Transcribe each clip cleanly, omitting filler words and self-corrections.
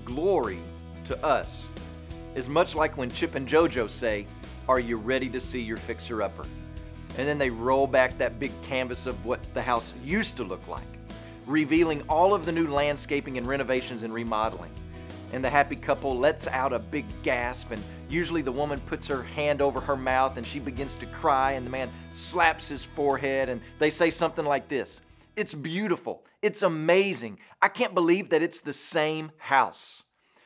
glory to us is much like when Chip and JoJo say, "Are you ready to see your fixer-upper?" And then they roll back that big canvas of what the house used to look like, revealing all of the new landscaping and renovations and remodeling. And the happy couple lets out a big gasp, and usually the woman puts her hand over her mouth and she begins to cry, and the man slaps his forehead and they say something like this: "It's beautiful. It's amazing. I can't believe that it's the same house."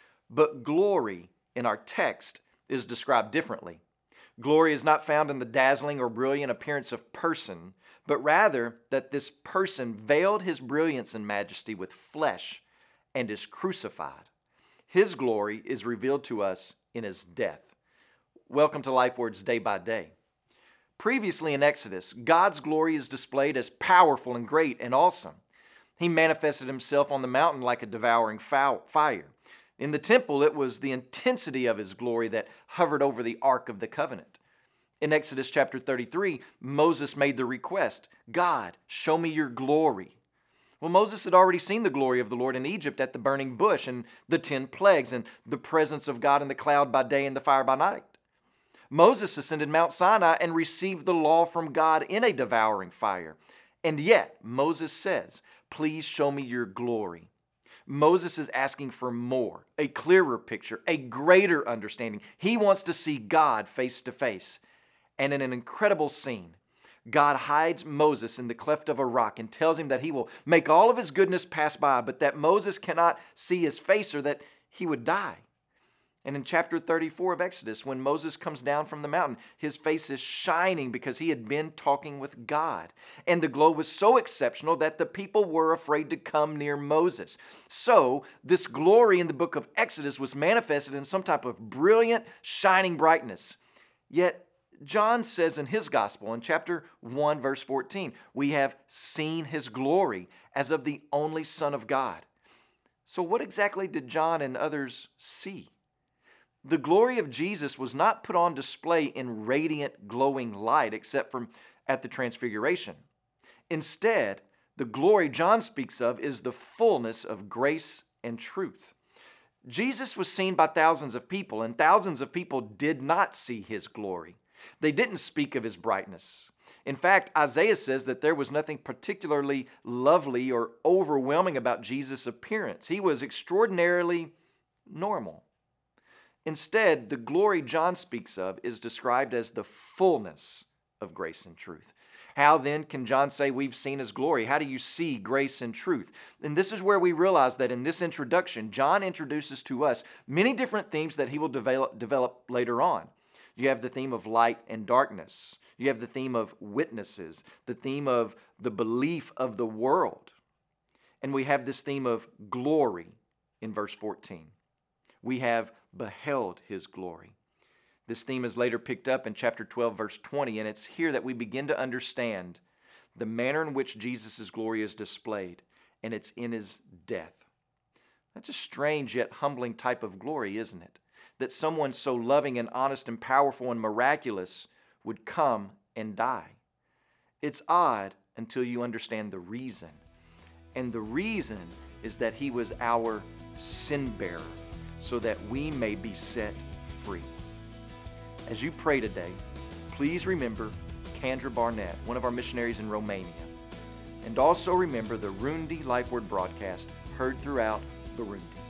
But glory in our text is described differently. Glory is not found in the dazzling or brilliant appearance of person, but rather that this person veiled his brilliance and majesty with flesh and is crucified. His glory is revealed to us in his death. Welcome to LifeWords Day by Day. Previously in Exodus, God's glory is displayed as powerful and great and awesome. He manifested himself on the mountain like a devouring fire. In the temple, it was the intensity of his glory that hovered over the Ark of the Covenant. In Exodus chapter 33, Moses made the request, "God, show me your glory." Well, Moses had already seen the glory of the Lord in Egypt at the burning bush and the 10 plagues and the presence of God in the cloud by day and the fire by night. Moses ascended Mount Sinai and received the law from God in a devouring fire. And yet, Moses says, "Please show me your glory." Moses is asking for more, a clearer picture, a greater understanding. He wants to see God face to face. And in an incredible scene, God hides Moses in the cleft of a rock and tells him that he will make all of his goodness pass by, but that Moses cannot see his face or that he would die. And in chapter 34 of Exodus, when Moses comes down from the mountain, his face is shining because he had been talking with God. And the glow was so exceptional that the people were afraid to come near Moses. So this glory in the book of Exodus was manifested in some type of brilliant, shining brightness. Yet John says in his gospel in chapter 1, verse 14, "We have seen his glory as of the only Son of God." So what exactly did John and others see? The glory of Jesus was not put on display in radiant, glowing light except from at the Transfiguration. Instead, the glory John speaks of is the fullness of grace and truth. Jesus was seen by thousands of people, and thousands of people did not see his glory. They didn't speak of his brightness. In fact, Isaiah says that there was nothing particularly lovely or overwhelming about Jesus' appearance. He was extraordinarily normal. Instead, the glory John speaks of is described as the fullness of grace and truth. How then can John say we've seen his glory? How do you see grace and truth? And this is where we realize that in this introduction, John introduces to us many different themes that he will develop later on. You have the theme of light and darkness. You have the theme of witnesses, the theme of the belief of the world. And we have this theme of glory in verse 14. We have beheld his glory. This theme is later picked up in chapter 12, verse 20, and it's here that we begin to understand the manner in which Jesus' glory is displayed, and it's in his death. That's a strange yet humbling type of glory, isn't it? That someone so loving and honest and powerful and miraculous would come and die. It's odd until you understand the reason. And the reason is that he was our sin bearer, so that we may be set free. As you pray today, please remember Kendra Barnett, one of our missionaries in Romania. And also remember the Rundi LifeWord broadcast heard throughout Burundi.